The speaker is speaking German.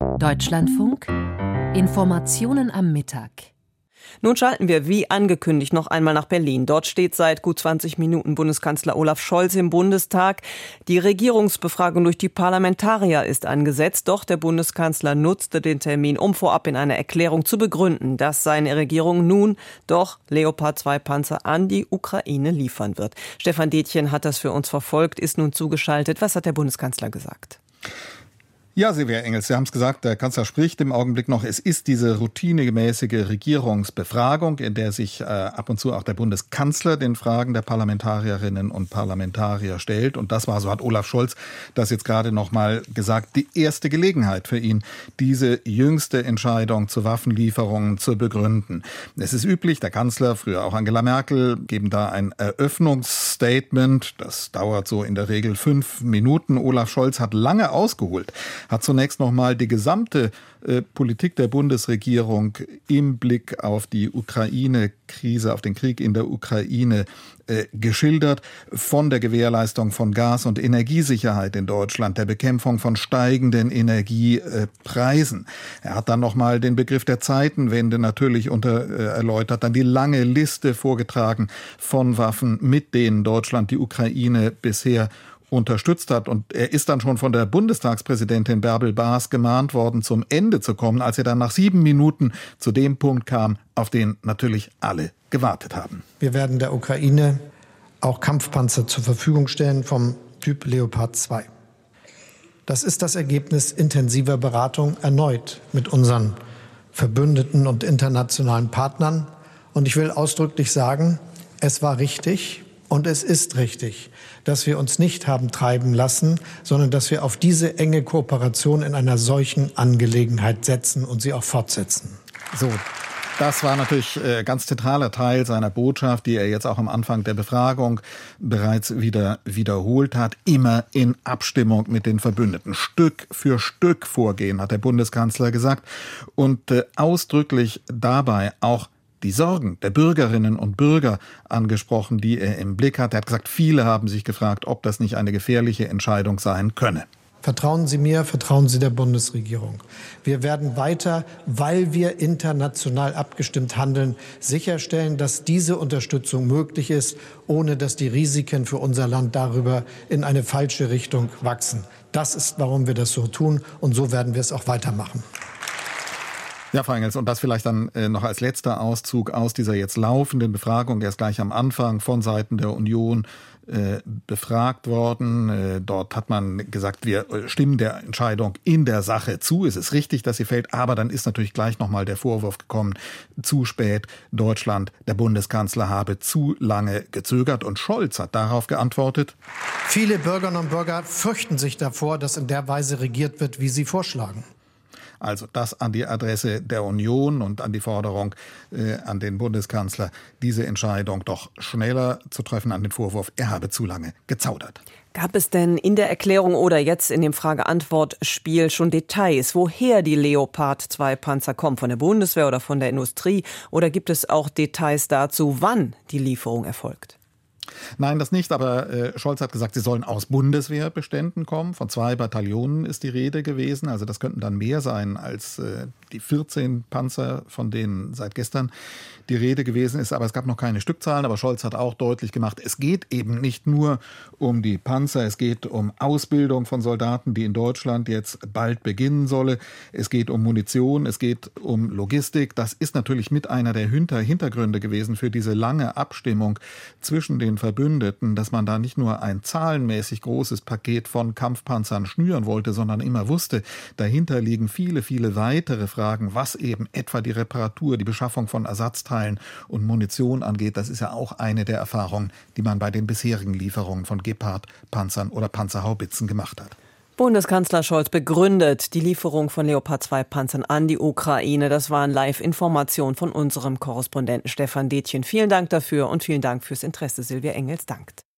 Deutschlandfunk Informationen am Mittag. Nun schalten wir, wie angekündigt, noch einmal nach Berlin. Dort steht seit gut 20 Minuten Bundeskanzler Olaf Scholz im Bundestag. Die Regierungsbefragung durch die Parlamentarier ist angesetzt. Doch der Bundeskanzler nutzte den Termin, um vorab in einer Erklärung zu begründen, dass seine Regierung nun doch Leopard-2-Panzer an die Ukraine liefern wird. Stefan Detjen hat das für uns verfolgt, ist nun zugeschaltet. Was hat der Bundeskanzler gesagt? Ja, Silvia Engels, Sie haben es gesagt, der Kanzler spricht im Augenblick noch. Es ist diese routinegemäßige Regierungsbefragung, in der sich ab und zu auch der Bundeskanzler den Fragen der Parlamentarierinnen und Parlamentarier stellt. Und das war, so hat Olaf Scholz das jetzt gerade noch mal gesagt, die erste Gelegenheit für ihn, diese jüngste Entscheidung zu Waffenlieferungen zu begründen. Es ist üblich, der Kanzler, früher auch Angela Merkel, geben da ein Eröffnungsstatement. Das dauert so in der Regel 5 Minuten. Olaf Scholz hat lange ausgeholt. Hat zunächst noch mal die gesamte Politik der Bundesregierung im Blick auf die Ukraine-Krise, auf den Krieg in der Ukraine geschildert, von der Gewährleistung von Gas- und Energiesicherheit in Deutschland, der Bekämpfung von steigenden Energiepreisen. Er hat dann noch mal den Begriff der Zeitenwende natürlich erläutert, dann die lange Liste vorgetragen von Waffen, mit denen Deutschland die Ukraine bisher unterstützt hat. Und er ist dann schon von der Bundestagspräsidentin Bärbel Baas gemahnt worden, zum Ende zu kommen, als er dann nach 7 Minuten zu dem Punkt kam, auf den natürlich alle gewartet haben. Wir werden der Ukraine auch Kampfpanzer zur Verfügung stellen vom Typ Leopard 2. Das ist das Ergebnis intensiver Beratung erneut mit unseren Verbündeten und internationalen Partnern. Und ich will ausdrücklich sagen, es war richtig und es ist richtig, dass wir uns nicht haben treiben lassen, sondern dass wir auf diese enge Kooperation in einer solchen Angelegenheit setzen und sie auch fortsetzen. So, das war natürlich ganz zentraler Teil seiner Botschaft, die er jetzt auch am Anfang der Befragung bereits wieder wiederholt hat. Immer in Abstimmung mit den Verbündeten. Stück für Stück vorgehen, hat der Bundeskanzler gesagt. Und ausdrücklich dabei auch die Sorgen der Bürgerinnen und Bürger angesprochen, die er im Blick hat. Er hat gesagt, viele haben sich gefragt, ob das nicht eine gefährliche Entscheidung sein könne. Vertrauen Sie mir, vertrauen Sie der Bundesregierung. Wir werden weiter, weil wir international abgestimmt handeln, sicherstellen, dass diese Unterstützung möglich ist, ohne dass die Risiken für unser Land darüber in eine falsche Richtung wachsen. Das ist, warum wir das so tun, und so werden wir es auch weitermachen. Ja, Frau Engels, und das vielleicht dann noch als letzter Auszug aus dieser jetzt laufenden Befragung. Er ist gleich am Anfang von Seiten der Union befragt worden. Dort hat man gesagt, wir stimmen der Entscheidung in der Sache zu. Es ist richtig, dass sie fällt, aber dann ist natürlich gleich nochmal der Vorwurf gekommen, zu spät, Deutschland, der Bundeskanzler habe zu lange gezögert. Und Scholz hat darauf geantwortet: Viele Bürgerinnen und Bürger fürchten sich davor, dass in der Weise regiert wird, wie Sie vorschlagen. Also das an die Adresse der Union und an die Forderung an den Bundeskanzler, diese Entscheidung doch schneller zu treffen, an den Vorwurf, er habe zu lange gezaudert. Gab es denn in der Erklärung oder jetzt in dem Frage-Antwort-Spiel schon Details, woher die Leopard-2-Panzer kommen? Von der Bundeswehr oder von der Industrie? Oder gibt es auch Details dazu, wann die Lieferung erfolgt? Nein, das nicht, aber Scholz hat gesagt, sie sollen aus Bundeswehrbeständen kommen. Von 2 Bataillonen ist die Rede gewesen. Also das könnten dann mehr sein als die 14 Panzer, von denen seit gestern die Rede gewesen ist. Aber es gab noch keine Stückzahlen. Aber Scholz hat auch deutlich gemacht, es geht eben nicht nur um die Panzer. Es geht um Ausbildung von Soldaten, die in Deutschland jetzt bald beginnen solle. Es geht um Munition, es geht um Logistik. Das ist natürlich mit einer der Hintergründe gewesen für diese lange Abstimmung zwischen den Verbündeten, dass man da nicht nur ein zahlenmäßig großes Paket von Kampfpanzern schnüren wollte, sondern immer wusste, dahinter liegen viele, viele weitere Fragen, was eben etwa die Reparatur, die Beschaffung von Ersatzteilen und Munition angeht. Das ist ja auch eine der Erfahrungen, die man bei den bisherigen Lieferungen von Gepard-Panzern oder Panzerhaubitzen gemacht hat. Bundeskanzler Scholz begründet die Lieferung von Leopard-2-Panzern an die Ukraine. Das waren Live-Informationen von unserem Korrespondenten Stefan Detjen. Vielen Dank dafür und vielen Dank fürs Interesse. Silvia Engels dankt.